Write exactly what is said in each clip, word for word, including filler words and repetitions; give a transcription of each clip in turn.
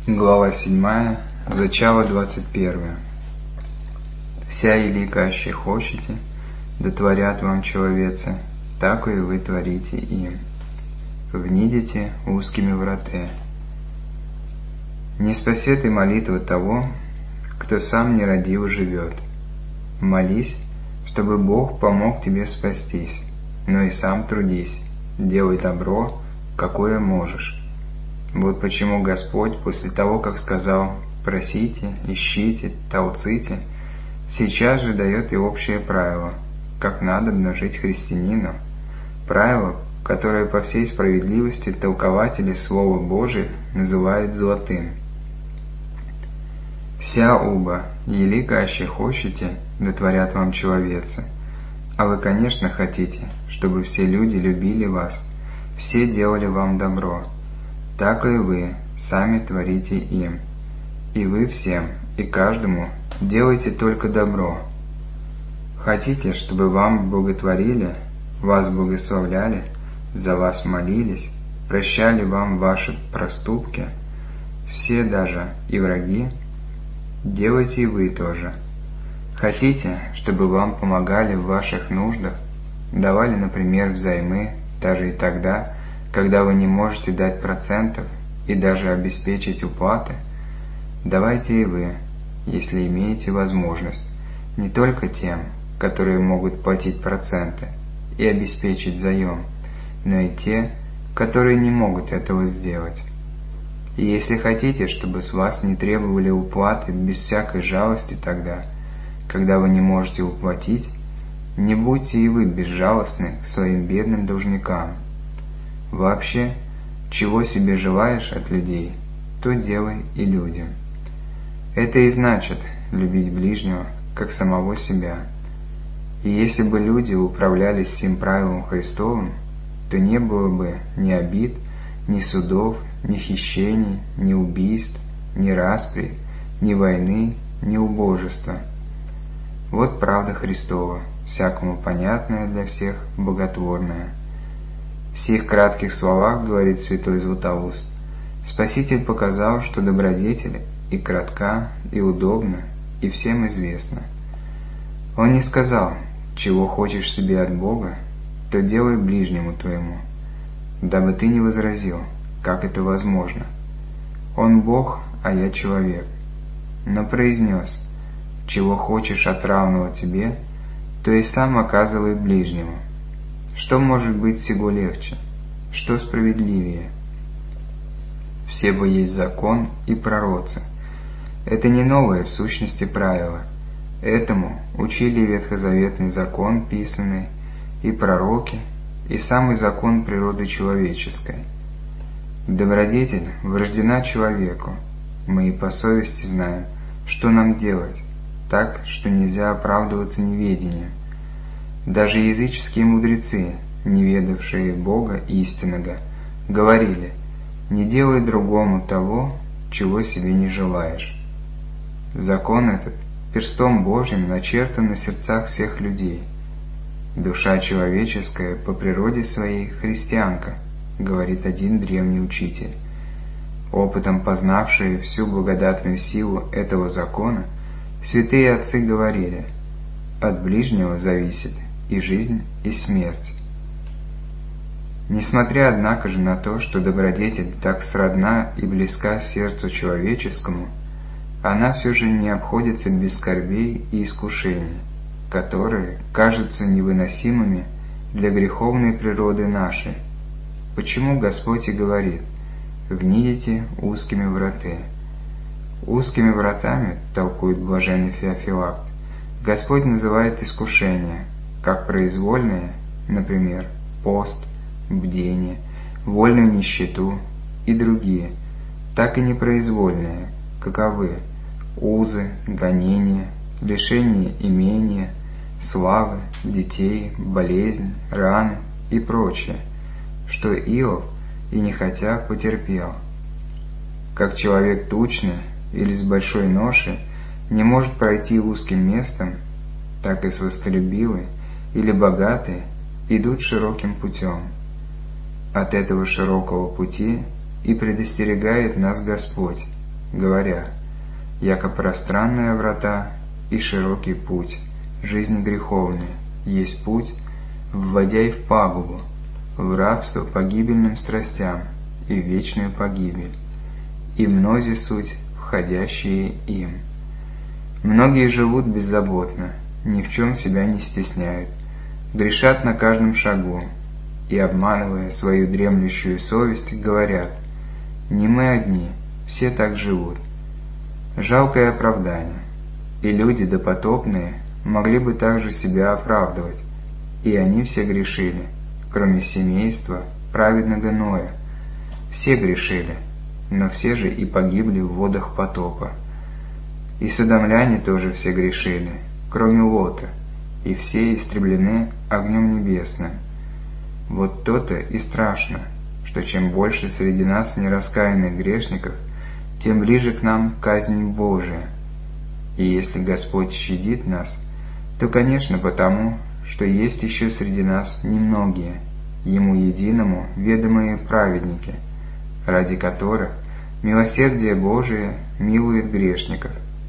Глава седьмая. Зачало двадцать первое. «Вся елика аще хочете, да творят вам человецы, тако и вы творите им. Внидите узкими врате. Не спасет и молитва того, кто сам нерадиво живет. Молись, чтобы Бог помог тебе спастись, но и сам трудись, делай добро, какое можешь». Вот почему Господь после того, как сказал «просите, ищите, толците», сейчас же дает и общее правило, как надобно жить христианину, правило, которое по всей справедливости толкователи Слова Божия называют золотым. «Вся уба, елика аще хочете, да творят вам человецы, а вы, конечно, хотите, чтобы все люди любили вас, все делали вам добро. Так и вы сами творите им, и вы всем, и каждому делайте только добро. Хотите, чтобы вам благотворили, вас благословляли, за вас молились, прощали вам ваши проступки, все даже и враги, делайте и вы тоже. Хотите, чтобы вам помогали в ваших нуждах, давали, например, взаймы, даже и тогда, когда вы не можете дать процентов и даже обеспечить уплаты, давайте и вы, если имеете возможность, не только тем, которые могут платить проценты и обеспечить заем, но и те, которые не могут этого сделать. И если хотите, чтобы с вас не требовали уплаты без всякой жалости тогда, когда вы не можете уплатить, не будьте и вы безжалостны к своим бедным должникам. Вообще, чего себе желаешь от людей, то делай и людям. Это и значит любить ближнего, как самого себя. И если бы люди управлялись сим правилом Христовым, то не было бы ни обид, ни судов, ни хищений, ни убийств, ни распри, ни войны, ни убожества. Вот правда Христова, всякому понятная для всех, боготворная. В сих кратких словах, говорит святой Златоуст, Спаситель показал, что добродетель и кратка, и удобна, и всем известна. Он не сказал, чего хочешь себе от Бога, то делай ближнему твоему, дабы ты не возразил, как это возможно. Он Бог, а я человек. Но произнес, чего хочешь от равного тебе, то и сам оказывай ближнему. Что может быть сего легче? Что справедливее? Все бы есть закон и пророцы. Это не новое в сущности правило. Этому учили ветхозаветный закон писанный, и пророки, и самый закон природы человеческой. Добродетель врождена человеку. Мы и по совести знаем, что нам делать, так, что нельзя оправдываться неведением. Даже языческие мудрецы, не ведавшие Бога истинного, говорили: «Не делай другому того, чего себе не желаешь». Закон этот перстом Божьим начертан на сердцах всех людей. Душа человеческая по природе своей христианка, говорит один древний учитель. Опытом познавшие всю благодатную силу этого закона, святые отцы говорили: «От ближнего зависит и жизнь, и смерть». Несмотря, однако же, на то, что добродетель так сродна и близка сердцу человеческому, она все же не обходится без скорбей и искушений, которые кажутся невыносимыми для греховной природы нашей. Почему Господь и говорит: «Внидите узкими врате». Узкими вратами, толкует блаженный Феофилакт, Господь называет искушения, как произвольные, например, пост, бдение, вольную нищету и другие, так и непроизвольные, каковы узы, гонения, лишение имения, славы, детей, болезнь, раны и прочее, что Иов и не хотя потерпел. Как человек тучный или с большой ношей не может пройти узким местом, так и свостолюбивый или богатый идут широким путем. От этого широкого пути и предостерегает нас Господь, говоря: «Яко пространная врата и широкий путь жизни греховной есть путь, вводя в пагубу, в рабство погибельным страстям и в вечную погибель, и мнози суть, входящие им». Многие живут беззаботно, ни в чем себя не стесняют, грешат на каждом шагу и, обманывая свою дремлющую совесть, говорят: «Не мы одни, все так живут». Жалкое оправдание, и люди допотопные могли бы также себя оправдывать, и они все грешили, кроме семейства праведного Ноя. Все грешили, но все же и погибли в водах потопа. И содомляне тоже все грешили, кроме Лота, и все истреблены огнем небесным. Вот то-то и страшно, что чем больше среди нас нераскаянных грешников, тем ближе к нам казнь Божия. И если Господь щадит нас, то, конечно, потому, что есть еще среди нас немногие, Ему единому ведомые праведники, ради которых милосердие Божие милует грешников.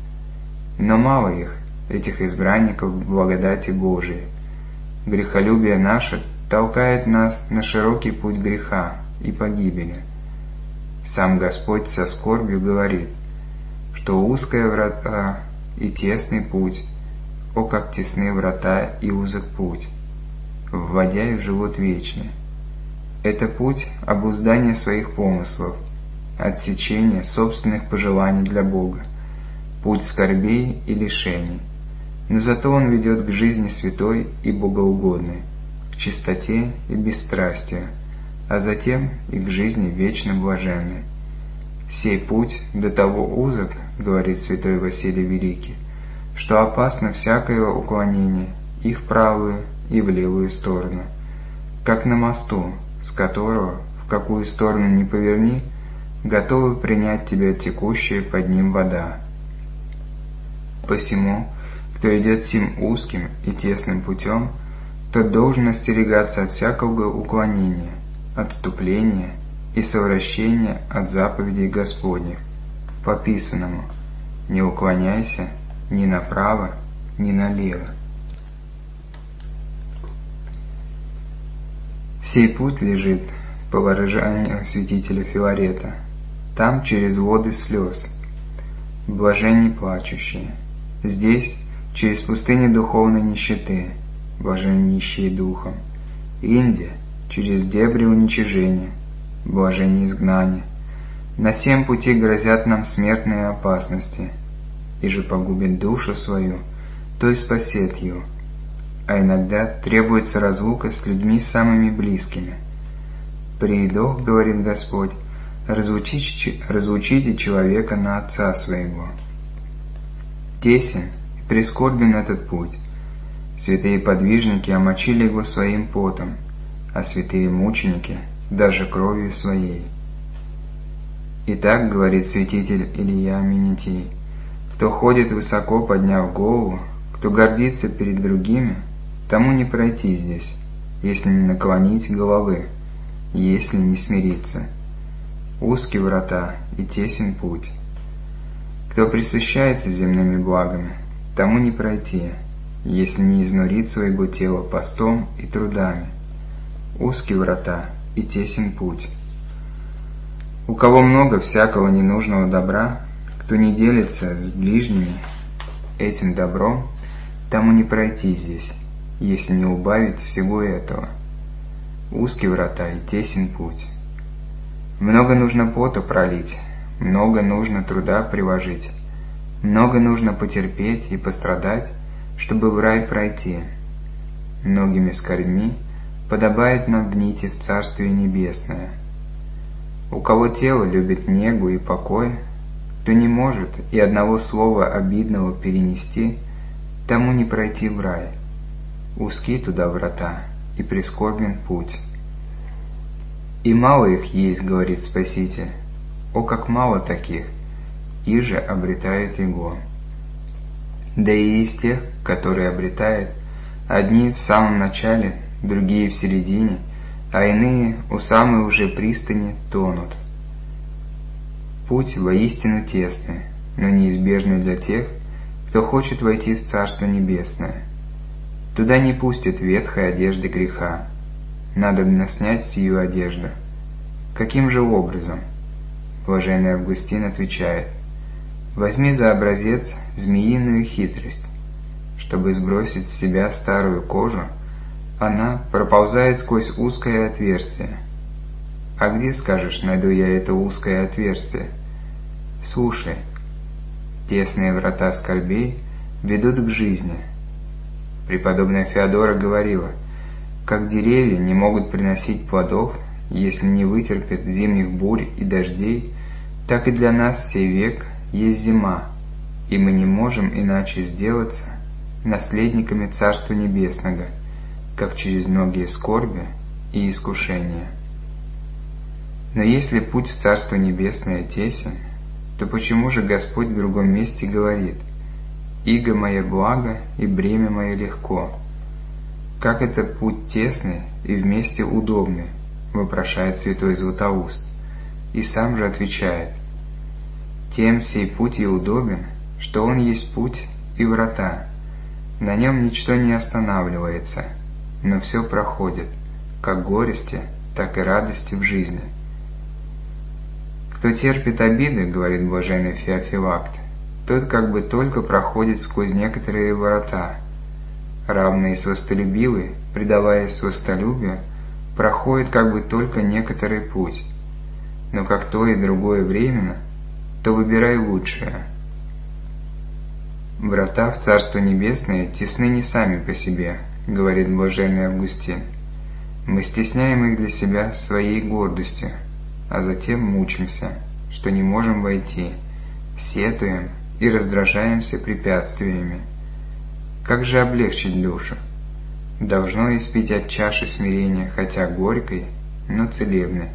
Но мало их, этих избранников благодати Божией. Грехолюбие наше толкает нас на широкий путь греха и погибели. Сам Господь со скорбью говорит, что узкая врата и тесный путь, о, как тесны врата и узок путь, вводя в живот вечный. Это путь обуздания своих помыслов, отсечения собственных пожеланий для Бога, путь скорбей и лишений, но зато он ведет к жизни святой и богоугодной, к чистоте и бесстрастию, а затем и к жизни вечно блаженной. «Сей путь до того узок, — говорит святой Василий Великий, — что опасно всякое уклонение и в правую, и в левую сторону, как на мосту, с которого, в какую сторону ни поверни, готовы принять тебя текущая под ним вода. Посему, кто идет сим узким и тесным путем, тот должен остерегаться от всякого уклонения, отступления и совращения от заповедей Господних, по писанному: «Не уклоняйся ни направо, ни налево». Сей путь лежит, по выражению святителя Филарета, там через воды слез, блаженни плачущие, здесь через пустыни духовной нищеты, блаженни нищие духом, Индия через дебри уничижения, блаженни изгнания. На сем пути грозят нам смертные опасности, и же погубит душу свою, то и спасет ее, а иногда требуется разлука с людьми самыми близкими. «Приидох, — говорит Господь, — разлучите, разлучите человека на отца своего». Тесен и прискорбен этот путь. Святые подвижники омочили его своим потом, а святые мученики даже кровью своей. Итак, говорит святитель Илья Менитий, кто ходит высоко, подняв голову, кто гордится перед другими, тому не пройти здесь, если не наклонить головы, если не смириться. Узкие врата и тесен путь. Кто пресыщается земными благами, тому не пройти, если не изнурит своего тела постом и трудами. Узкие врата и тесен путь. У кого много всякого ненужного добра, кто не делится с ближними этим добром, тому не пройти здесь, если не убавить всего этого. Узкие врата и тесен путь. Много нужно пота пролить, много нужно труда приложить, много нужно потерпеть и пострадать, чтобы в рай пройти. Многими скорбьми подобает нам вните в Царствие Небесное. У кого тело любит негу и покой, кто не может и одного слова обидного перенести, тому не пройти в рай. Узки туда врата и прискорбен путь. И мало их есть, говорит Спаситель, о, как мало таких, иже обретают его. Да и из тех, которые обретают, одни в самом начале, другие в середине, а иные у самой уже пристани тонут. Путь воистину тесный, но неизбежный для тех, кто хочет войти в Царство Небесное. Туда не пустят ветхой одежды греха. Надобно снять сию одежду. Каким же образом? Блаженный Августин отвечает: возьми за образец змеиную хитрость. Чтобы сбросить с себя старую кожу, она проползает сквозь узкое отверстие. А где, скажешь, найду я это узкое отверстие? Слушай. Тесные врата скорбей ведут к жизни. Преподобная Феодора говорила: как деревья не могут приносить плодов, если не вытерпят зимних бурь и дождей, так и для нас сей век есть зима, и мы не можем иначе сделаться наследниками Царства Небесного, как через многие скорби и искушения. Но если путь в Царство Небесное тесен, то почему же Господь в другом месте говорит: «Иго мое благо и бремя мое легко»? Как это путь тесный и вместе удобный, вопрошает святой Златоуст, и сам же отвечает: тем сей путь и удобен, что он есть путь и врата. На нем ничто не останавливается, но все проходит, как горести, так и радости в жизни. Кто терпит обиды, говорит блаженный Феофилакт, тот как бы только проходит сквозь некоторые врата. Равный и сластолюбивый, предаваясь сластолюбию, проходит как бы только некоторый путь. Но как то и другое временно, то выбирай лучшее. Врата в Царство Небесное тесны не сами по себе, говорит блаженный Августин. Мы стесняем их для себя своей гордостью, а затем мучимся, что не можем войти, сетуем и раздражаемся препятствиями. Как же облегчить душу? Должно испить от чаши смирения, хотя горькой, но целебной.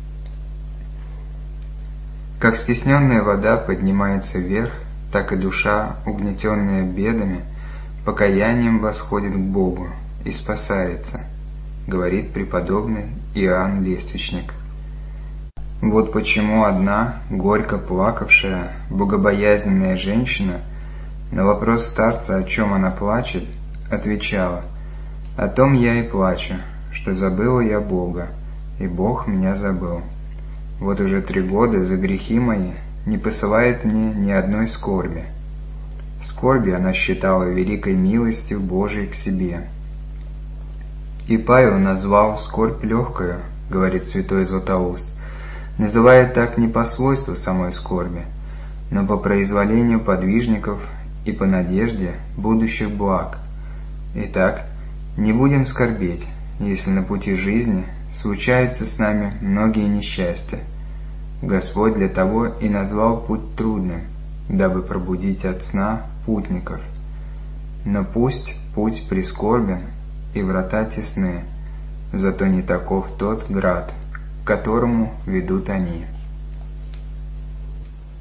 Как стесненная вода поднимается вверх, так и душа, угнетенная бедами, покаянием восходит к Богу и спасается, говорит преподобный Иоанн Лествичник. Вот почему одна, горько плакавшая, богобоязненная женщина на вопрос старца, о чем она плачет, отвечала: «О том я и плачу, что забыла я Бога, и Бог меня забыл. Вот уже три года за грехи мои не посылает мне ни одной скорби». Скорби она считала великой милостью Божией к себе. И Павел назвал скорбь легкою, говорит святой Златоуст, называет так не по свойству самой скорби, но по произволению подвижников и по надежде будущих благ. Итак, не будем скорбеть, если на пути жизни случаются с нами многие несчастья. Господь для того и назвал путь трудным, дабы пробудить от сна путников. Но пусть путь прискорбен и врата тесны, зато не таков тот град, к которому ведут они.